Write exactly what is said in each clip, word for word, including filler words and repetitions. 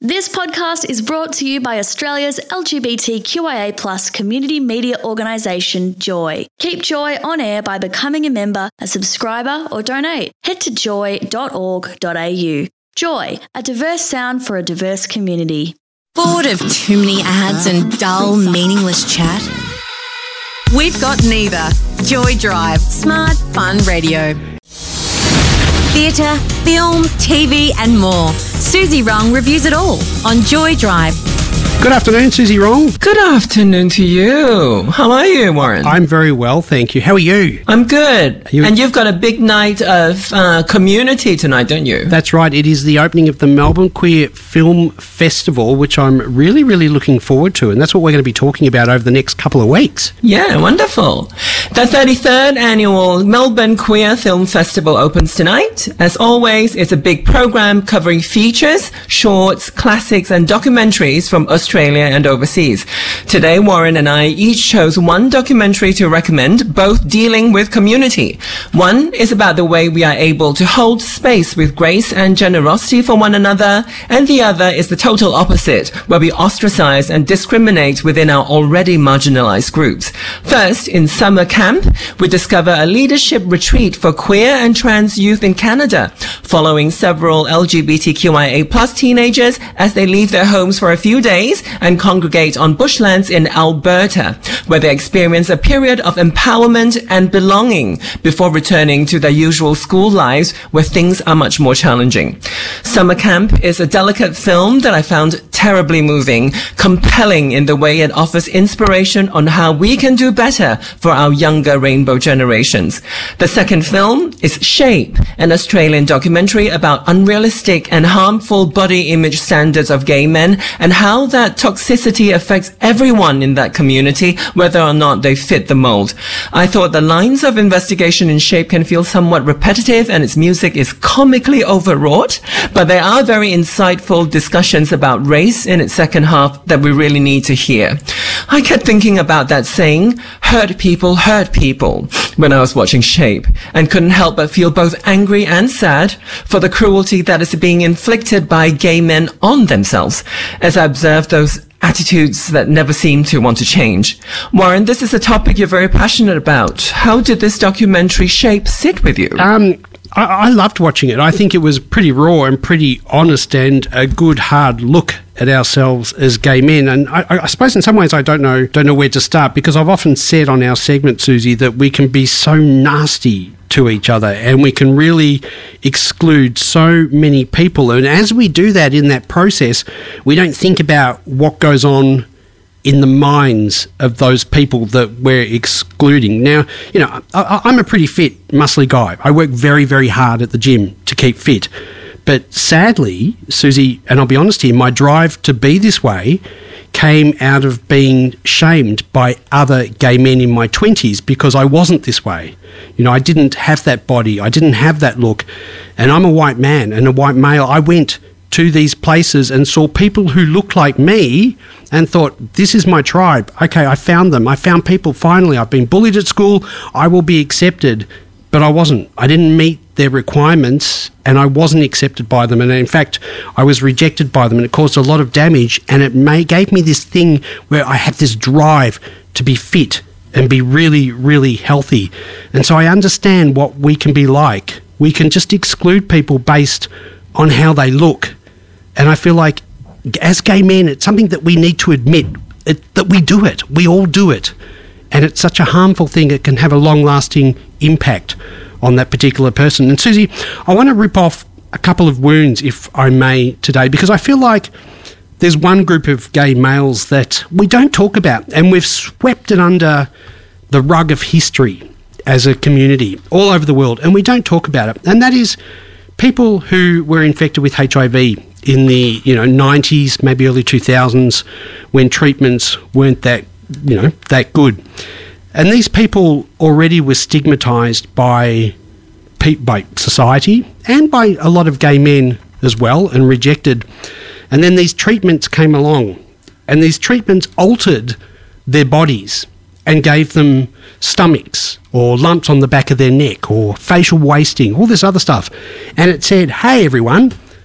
This podcast is brought to you by Australia's L G B T Q I A plus community media organisation, Joy. Keep Joy on air by becoming a member, a subscriber or donate. Head to joy dot org dot a u. Joy, a diverse sound for a diverse community. Bored of too many ads and dull, meaningless chat? We've got neither. Joy Drive, smart, fun radio. Theatre, film, T V and more. Susie Rong reviews it all on Joy Drive. Good afternoon, Susie Rong. Good afternoon to you. How are you, Warren? I'm very well, thank you. How are you? I'm good. You... And you've got a big night of uh, community tonight, don't you? That's right. It is the opening of the Melbourne Queer Film Festival, which I'm really, really looking forward to. And that's what we're going to be talking about over the next couple of weeks. Yeah, wonderful. The thirty-third annual Melbourne Queer Film Festival opens tonight. As always, it's a big program covering features, shorts, classics and documentaries from Australia and overseas. Today, Warren and I each chose one documentary to recommend, both dealing with community. One is about the way we are able to hold space with grace and generosity for one another, and the other is the total opposite, where we ostracize and discriminate within our already marginalized groups. First, in summer camp, we discover a leadership retreat for queer and trans youth in Canada, following several L G B T Q I A plus teenagers as they leave their homes for a few days and congregate on bushlands in Alberta, where they experience a period of empowerment and belonging before returning to their usual school lives where things are much more challenging. Summer Camp is a delicate film that I found terribly moving, compelling in the way it offers inspiration on how we can do better for our younger rainbow generations. The second film is Shape, an Australian documentary about unrealistic and harmful body image standards of gay men and how that toxicity affects everyone in that community, whether or not they fit the mold. I thought the lines of investigation in Shape can feel somewhat repetitive and its music is comically overwrought, but there are very insightful discussions about race in its second half that we really need to hear. I kept thinking about that saying, hurt people hurt people, when I was watching Shape, and couldn't help but feel both angry and sad for the cruelty that is being inflicted by gay men on themselves, as I observed those attitudes that never seem to want to change. Warren, this is a topic you're very passionate about. How did this documentary Shape sit with you? Um, I, I loved watching it. I think it was pretty raw and pretty honest and a good hard look at ourselves as gay men. And I, I suppose in some ways I don't know don't know where to start, because I've often said on our segment, Susie, that we can be so nasty to each other and we can really exclude so many people. And as we do that in that process, we don't think about what goes on in the minds of those people that we're excluding. Now, you know, I, I'm a pretty fit, muscly guy. I work very, very hard at the gym to keep fit. But sadly, Susie, and I'll be honest here, my drive to be this way came out of being shamed by other gay men in my twenties because I wasn't this way. You know, I didn't have that body. I didn't have that look. And I'm a white man and a white male. I went to these places and saw people who looked like me and thought, this is my tribe. Okay, I found them. I found people finally. I've been bullied at school. I will be accepted. But I wasn't. I didn't meet their requirements and I wasn't accepted by them. And in fact, I was rejected by them and it caused a lot of damage. And it may, gave me this thing where I had this drive to be fit and be really, really healthy. And so I understand what we can be like. We can just exclude people based on how they look. And I feel like as gay men, it's something that we need to admit it, that we do it. We all do it. And it's such a harmful thing, it can have a long-lasting impact on that particular person. And Susie, I want to rip off a couple of wounds, if I may, today, because I feel like there's one group of gay males that we don't talk about, and we've swept it under the rug of history as a community all over the world, and we don't talk about it. And that is people who were infected with H I V in the, you know, nineties, maybe early two thousands, when treatments weren't that you know, that good. And these people already were stigmatised by by society and by a lot of gay men as well and rejected. And then these treatments came along and these treatments altered their bodies and gave them stomachs or lumps on the back of their neck or facial wasting, all this other stuff. And it said, hey, everyone,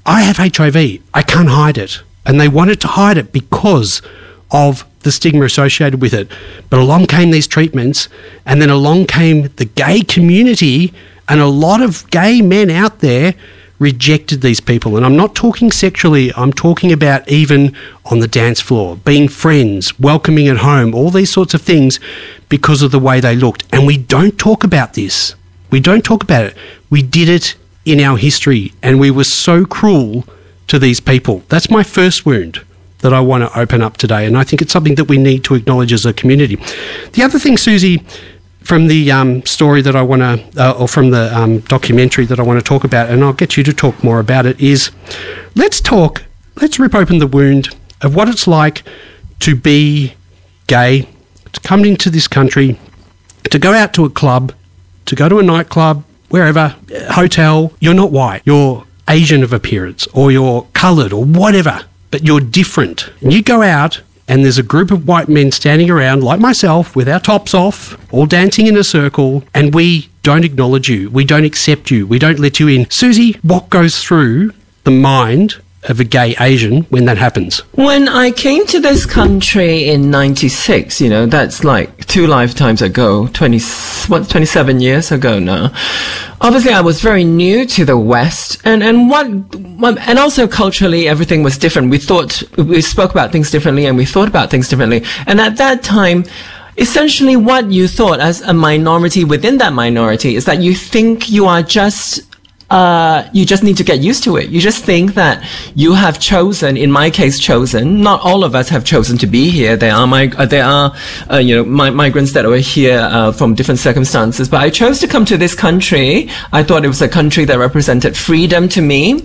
I have H I V. I can't hide it. And they wanted to hide it because of the stigma associated with it. But along came these treatments, and then along came the gay community, and a lot of gay men out there rejected these people. And I'm not talking sexually, I'm talking about even on the dance floor, being friends, welcoming at home, all these sorts of things because of the way they looked. And we don't talk about this. We don't talk about it. We did it in our history, and we were so cruel to these people. That's my first wound that I want to open up today, and I think it's something that we need to acknowledge as a community. The other thing, Susie, from the um, story that I want to, uh, or from the um, documentary that I want to talk about, and I'll get you to talk more about it, is let's talk, let's rip open the wound of what it's like to be gay, to come into this country, to go out to a club, to go to a nightclub, wherever, hotel. You're not white, you're Asian of appearance, or you're coloured, or whatever, but you're different. And you go out and there's a group of white men standing around, like myself, with our tops off, all dancing in a circle, and we don't acknowledge you, we don't accept you, we don't let you in. Susie, what goes through the mind of a gay Asian when that happens? When I came to this country in ninety-six, you know, that's like two lifetimes ago, twenty, what, twenty-seven years ago now. Obviously, I was very new to the West, and, and what, what, and also culturally, everything was different. We thought, we spoke about things differently, and we thought about things differently. And at that time, essentially what you thought as a minority within that minority is that you think you are just Uh, you just need to get used to it. You just think that you have chosen, in my case, chosen. Not all of us have chosen to be here. There are my, uh, there are, uh, you know, mi- migrants that are here uh, from different circumstances. But I chose to come to this country. I thought it was a country that represented freedom to me,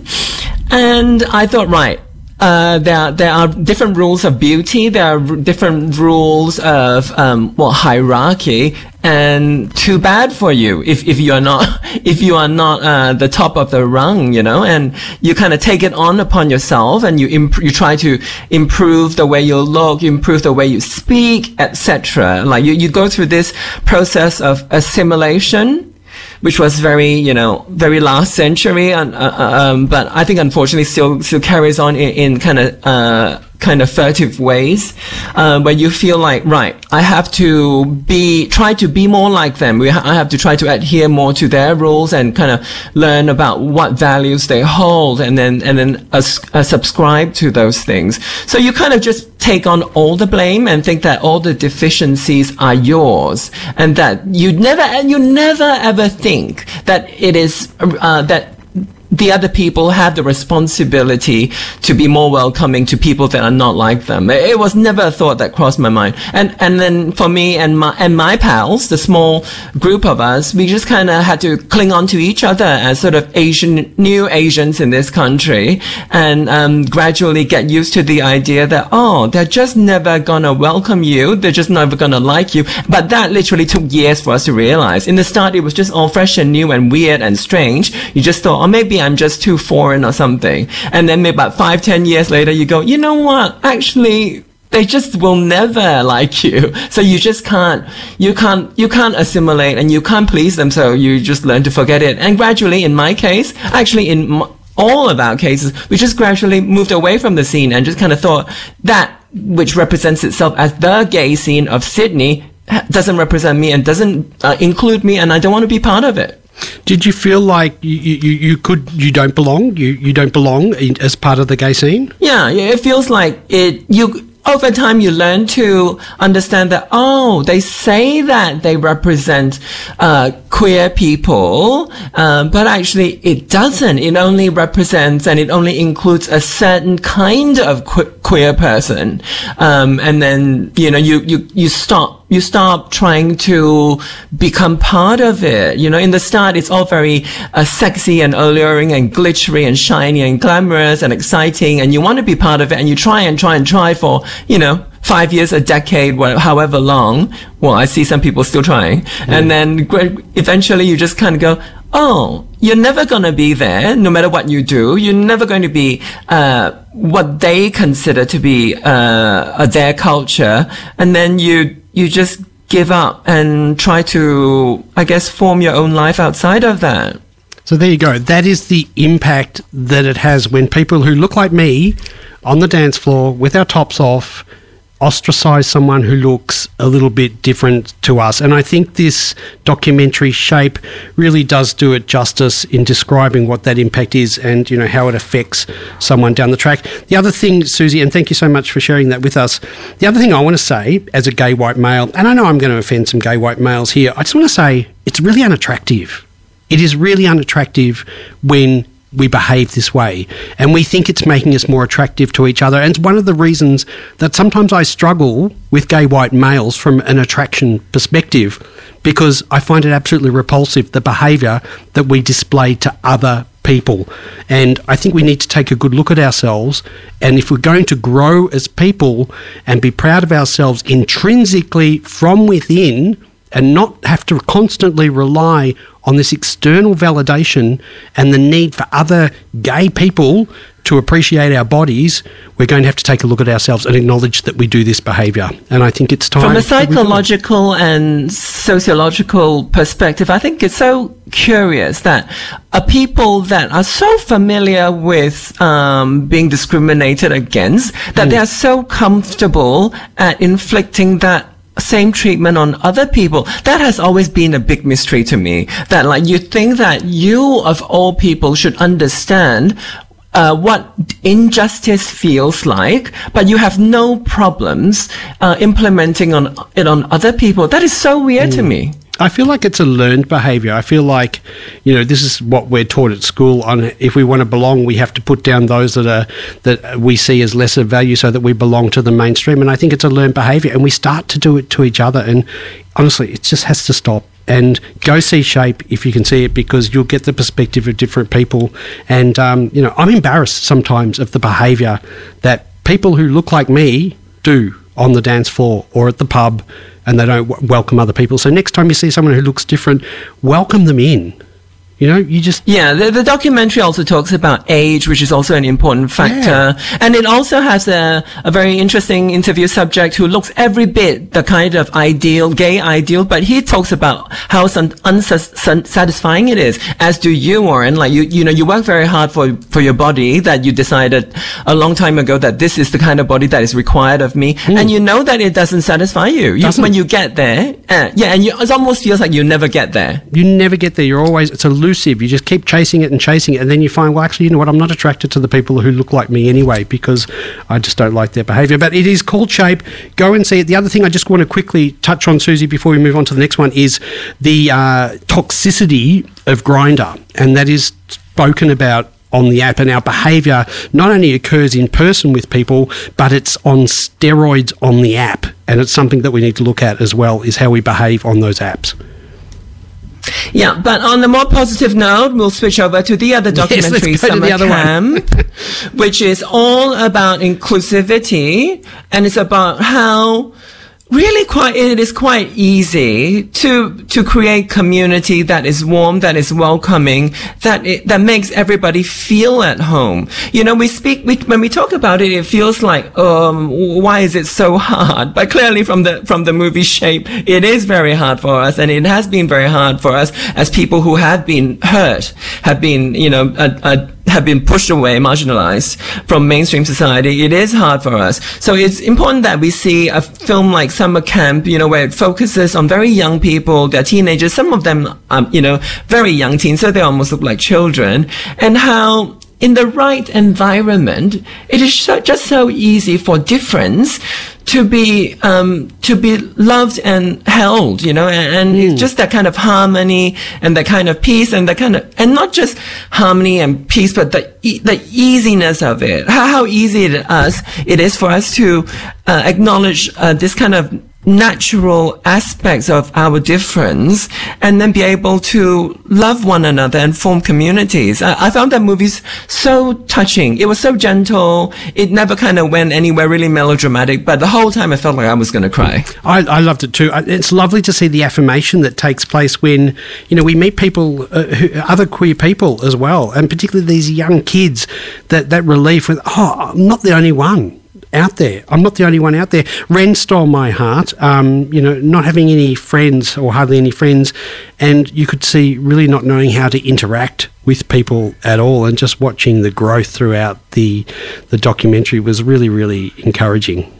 and I thought, right. Uh, there, there are different rules of beauty. There are r- different rules of, um, well, hierarchy. And too bad for you if, if you are not, if you are not, uh, the top of the rung, you know, and you kind of take it on upon yourself, and you imp- you try to improve the way you look, you improve the way you speak, et cetera. Like you, you go through this process of assimilation, which was very, you know, very last century, and uh, um, but I think unfortunately still still carries on in, in kind of uh, kind of furtive ways, uh, where you feel like, right, I have to be try to be more like them. We ha- I have to try to adhere more to their rules and kind of learn about what values they hold, and then and then uh, uh, subscribe to those things. So you kind of just take on all the blame and think that all the deficiencies are yours, and that you never and you never ever think that it is uh, that the other people have the responsibility to be more welcoming to people that are not like them. It was never a thought that crossed my mind. And and then for me and my and my pals, the small group of us, we just kind of had to cling on to each other as sort of Asian, new Asians in this country, and um, gradually get used to the idea that, oh, they're just never gonna welcome you, they're just never gonna like you. But that literally took years for us to realize. In the start, it was just all fresh and new and weird and strange. You just thought, oh, maybe I'm just too foreign or something. And then maybe about five, ten years later, you go, you know what? Actually, they just will never like you. So you just can't, you can't, you can't assimilate, and you can't please them. So you just learn to forget it. And gradually, in my case, actually in m- all of our cases, we just gradually moved away from the scene and just kind of thought that which represents itself as the gay scene of Sydney doesn't represent me and doesn't uh, include me, and I don't want to be part of it. Did you feel like you, you, you could you don't belong you you don't belong in, as part of the gay scene? Yeah, yeah, it feels like it. You over time you learn to understand that, oh, they say that they represent uh, queer people, um, but actually it doesn't. It only represents and it only includes a certain kind of que- queer person, um, and then you know you you you stop. You start trying to become part of it. You know, in the start, it's all very uh, sexy and alluring and glittery and shiny and glamorous and exciting, and you want to be part of it, and you try and try and try for, you know, five years, a decade, whatever, however long. Well, I see some people still trying. Mm. And then eventually you just kind of go, oh, you're never going to be there, no matter what you do. You're never going to be uh what they consider to be uh their culture. And then you you just give up and try to, I guess, form your own life outside of that. So there you go. That is the impact that it has when people who look like me on the dance floor with our tops off ostracize someone who looks a little bit different to us. And I think this documentary Shape really does do it justice in describing what that impact is and, you know, how it affects someone down the track. The other thing, Susie, and thank you so much for sharing that with us, the other thing I want to say as a gay white male, and I know I'm going to offend some gay white males here, I just want to say it's really unattractive. It is really unattractive when we behave this way and we think it's making us more attractive to each other. And it's one of the reasons that sometimes I struggle with gay white males from an attraction perspective, because I find it absolutely repulsive, the behaviour that we display to other people. And I think we need to take a good look at ourselves, and if we're going to grow as people and be proud of ourselves intrinsically from within and not have to constantly rely on this external validation and the need for other gay people to appreciate our bodies, we're going to have to take a look at ourselves and acknowledge that we do this behaviour. And I think it's time. From a psychological and sociological perspective, I think it's so curious that a people that are so familiar with um, being discriminated against, that mm. they are so comfortable at inflicting that same treatment on other people. That has always been a big mystery to me. That, like, you think that you of all people should understand uh, what injustice feels like, but you have no problems uh, implementing on it on other people. That is so weird mm. to me. I feel like it's a learned behaviour. I feel like, you know, this is what we're taught at school. On if we want to belong, we have to put down those that are that we see as lesser value so that we belong to the mainstream. And I think it's a learned behaviour, and we start to do it to each other. And honestly, it just has to stop. And go see Shape if you can see it, because you'll get the perspective of different people. And um, you know, I'm embarrassed sometimes of the behaviour that people who look like me do on the dance floor or at the pub, and they don't w- welcome other people. So next time you see someone who looks different, welcome them in. You know, you just... Yeah, the, the documentary also talks about age, which is also an important factor. Yeah. And it also has a, a very interesting interview subject who looks every bit the kind of ideal, gay ideal, but he talks about how un- unsatisfying it is, as do you, Warren. Like, you, you know, you work very hard for, for your body, that you decided a long time ago that this is the kind of body that is required of me. Mm. And you know that it doesn't satisfy you. you when you get there, uh, yeah, and you, it almost feels like you never get there. You never get there. You're always... It's a You just keep chasing it and chasing it, and then you find, well, actually, you know what, I'm not attracted to the people who look like me anyway, because I just don't like their behaviour. But it is called Shape. Go and see it. The other thing I just want to quickly touch on, Susie, before we move on to the next one, is the uh, toxicity of Grindr, and that is spoken about on the app. And our behaviour not only occurs in person with people, but it's on steroids on the app, and it's something that we need to look at as well, is how we behave on those apps. Yeah, but on a more positive note, we'll switch over to the other documentary, yes, Summer the other Camp, which is all about inclusivity, and it's about how really quite, it is quite easy to, to create community that is warm, that is welcoming, that it, that makes everybody feel at home. You know, we speak, we, when we talk about it, it feels like, um, why is it so hard? But clearly from the, from the movie Shape, it is very hard for us, and it has been very hard for us as people who have been hurt, have been, you know, a, a have been pushed away, marginalized from mainstream society. It is hard for us. So it's important that we see a film like Summer Camp, you know, where it focuses on very young people, they're teenagers, some of them, um, you know, very young teens, so they almost look like children, and how in the right environment, it is so, just so easy for difference to be um to be loved and held, you know, and, and mm. it's just that kind of harmony and that kind of peace and that kind of, and not just harmony and peace, but the e- the easiness of it. How, how easy it is it is for us to uh, acknowledge uh, this kind of natural aspects of our difference, and then be able to love one another and form communities. I, I found that movie so touching. It was so gentle. It never kind of went anywhere really melodramatic, but the whole time I felt like I was going to cry. I, I loved it too. It's lovely to see the affirmation that takes place when, you know, we meet people, uh, who, other queer people as well, and particularly these young kids, that, that relief with, oh, I'm not the only one. out there. I'm not the only one out there. Ren stole my heart, um, you know, not having any friends or hardly any friends, and you could see really not knowing how to interact with people at all, and just watching the growth throughout the the documentary was really, really encouraging.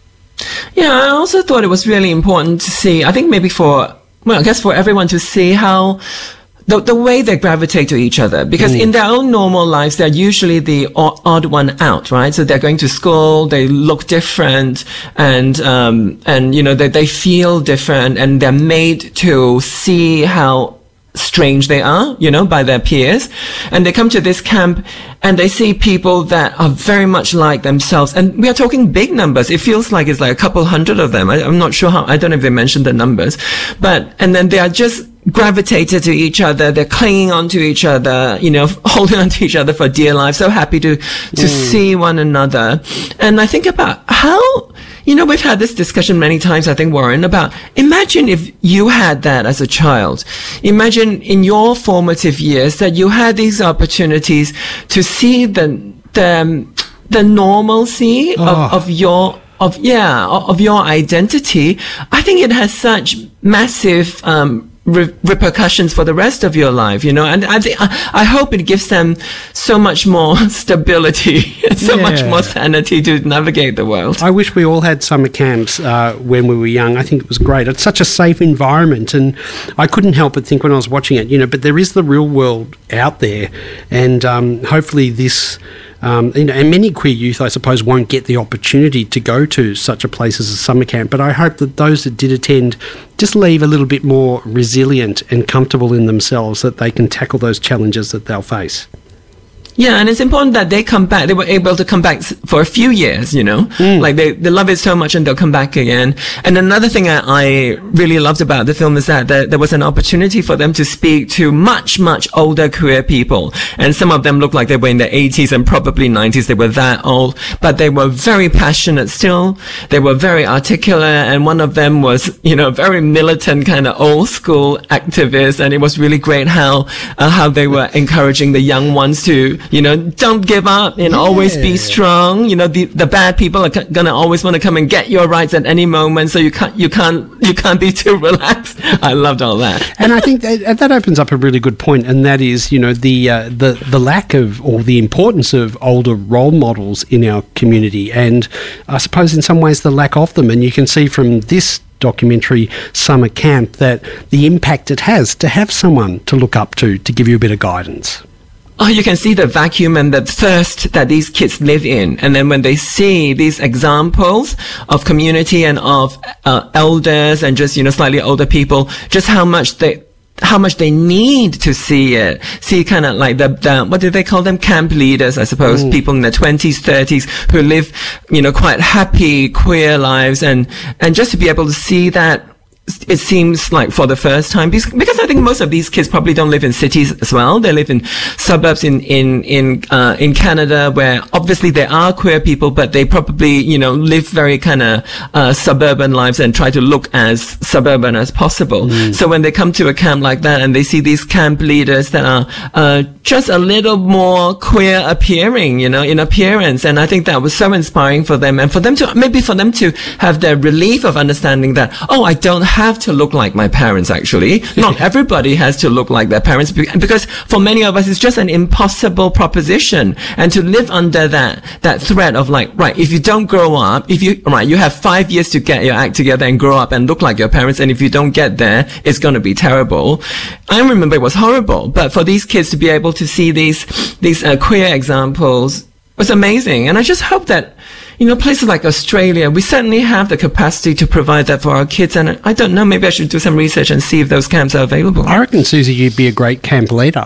Yeah, I also thought it was really important to see, I think maybe for, well, I guess for everyone to see how The, the way they gravitate to each other, because mm. in their own normal lives, they're usually the odd, odd one out, right? So they're going to school, they look different, and, um, and, you know, they, they feel different, and they're made to see how strange they are, you know, by their peers. And they come to this camp and they see people that are very much like themselves. And we are talking big numbers. It feels like it's like a couple hundred of them. I, I'm not sure how, I don't know if they mentioned the numbers, but, and then they are just gravitated to each other. They're clinging on to each other, you know, holding on to each other for dear life. So happy to, to mm. see one another. And I think about how, you know, we've had this discussion many times, I think, Warren, about imagine if you had that as a child. Imagine in your formative years that you had these opportunities to see the, the, the normalcy oh. of, of your, of, yeah, of your identity. I think it has such massive, um, Re- repercussions for the rest of your life, you know, and I, th- I hope it gives them so much more stability, so yeah. much more sanity to navigate the world. I wish we all had summer camps uh, when we were young. I think it was great. It's such a safe environment, and I couldn't help but think when I was watching it, you know, but there is the real world out there, and um, hopefully this. Um, you know, and many queer youth, I suppose, won't get the opportunity to go to such a place as a summer camp. But I hope that those that did attend just leave a little bit more resilient and comfortable in themselves, that they can tackle those challenges that they'll face. Yeah, and it's important that they come back. They were able to come back for a few years, you know, mm. like they, they love it so much and they'll come back again. And another thing I, I really loved about the film is that there, there was an opportunity for them to speak to much, much older queer people. And some of them looked like they were in their eighties and probably nineties. They were that old, but they were very passionate still. They were very articulate. And one of them was, you know, very militant kind of old school activist. And it was really great how, uh, how they were encouraging the young ones to, you know, don't give up and yeah. always be strong. You know, the, the bad people are c- gonna always want to come and get your rights at any moment. So you can't, you can't, you can't be too relaxed. I loved all that. And I think that, that opens up a really good point, and that is, you know, the, uh, the, the lack of, or the importance of older role models in our community. And I suppose in some ways the lack of them. And you can see from this documentary, Summer Camp, that the impact it has to have someone to look up to, to give you a bit of guidance. Oh, you can see the vacuum and the thirst that these kids live in. And then when they see these examples of community and of uh, elders and just, you know, slightly older people, just how much they, how much they need to see it. See kind of like the, the, what do they call them? Camp leaders, I suppose. Mm. People in their twenties, thirties who live, you know, quite happy, queer lives. And, and just to be able to see that, it seems like for the first time, because, because I think most of these kids probably don't live in cities as well. They live in suburbs in, in, in, uh, in Canada, where obviously there are queer people, but they probably, you know, live very kind of, uh, suburban lives and try to look as suburban as possible. Mm. So when they come to a camp like that and they see these camp leaders that are, uh, just a little more queer appearing, you know, in appearance. And I think that was so inspiring for them, and for them to, maybe for them to have the relief of understanding that, oh, I don't have to look like my parents, actually. Not everybody has to look like their parents, because for many of us it's just an impossible proposition. And to live under that that threat of like, right, if you don't grow up, if you right you have five years to get your act together and grow up and look like your parents, and if you don't get there, it's going to be terrible. I remember it was horrible, but for these kids to be able to see these these uh, queer examples was amazing. And I just hope that, you know, places like Australia, we certainly have the capacity to provide that for our kids. And I don't know, maybe I should do some research and see if those camps are available. I reckon, Susie, you'd be a great camp leader.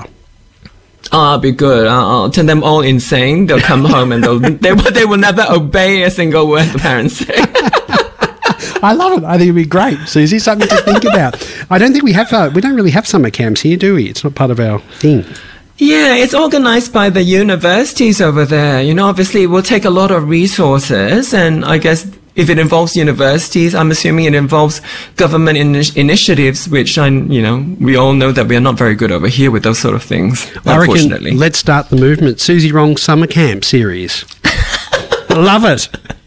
Oh, I'll be good. I'll, I'll turn them all insane. They'll come home and they'll, they, they will never obey a single word the parents say. I love it. I think it'd be great, Susie. Something to think about. I don't think we have, uh, we don't really have summer camps here, do we? It's not part of our thing. Yeah, it's organized by the universities over there. You know, obviously it will take a lot of resources, and I guess if it involves universities, I'm assuming it involves government in- initiatives, which I, you know, we all know that we are not very good over here with those sort of things, I unfortunately. Reckon let's start the movement. Susie Wrong Summer Camp series. Love it.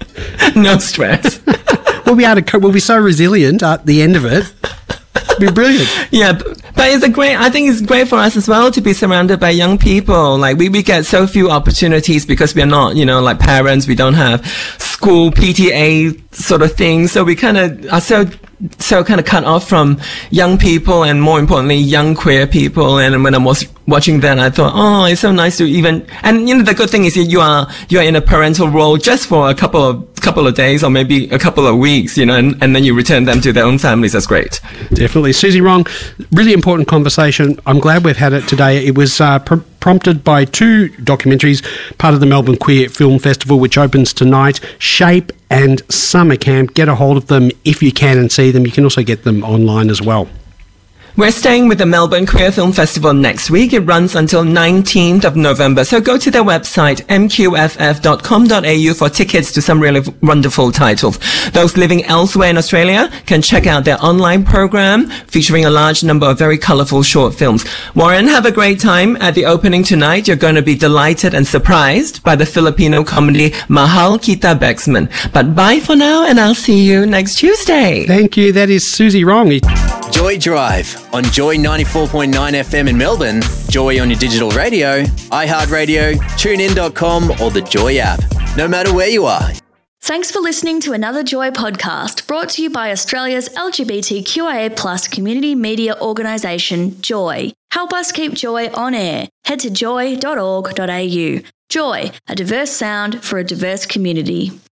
No stress. We'll be able to cope. We'll be so resilient at the end of it. It'll be brilliant. Yeah, but, but it's a great, I think it's great for us as well to be surrounded by young people. Like we, we get so few opportunities because we're not, you know, like parents, we don't have school P T A sort of thing. So we kind of are so, so kind of cut off from young people and more importantly, young queer people. And when I was watching that, I thought, oh, it's so nice to even, and you know, the good thing is you are, you are in a parental role just for a couple of, couple of days or maybe a couple of weeks, you know, and, and then you return them to their own families. That's great. Definitely. Susie Wrong, really important conversation. I'm glad we've had it today. It was uh, pr- prompted by two documentaries, part of the Melbourne Queer Film Festival, which opens tonight, Shape and Summer Camp. Get a hold of them if you can and see them. You can also get them online as well. We're staying with the Melbourne Queer Film Festival next week. It runs until nineteenth of November. So go to their website, m q f f dot com dot a u, for tickets to some really wonderful titles. Those living elsewhere in Australia can check out their online program featuring a large number of very colourful short films. Warren, have a great time at the opening tonight. You're going to be delighted and surprised by the Filipino comedy Mahal Kita Bexman. But bye for now, and I'll see you next Tuesday. Thank you. That is Susie Wrong. Joy Drive on Joy ninety-four point nine F M in Melbourne, Joy on your digital radio, iHeartRadio, tune in dot com or the Joy app. No matter where you are. Thanks for listening to another Joy podcast brought to you by Australia's L G B T Q I A plus community media organisation, Joy. Help us keep Joy on air. Head to joy dot org dot a u. Joy, a diverse sound for a diverse community.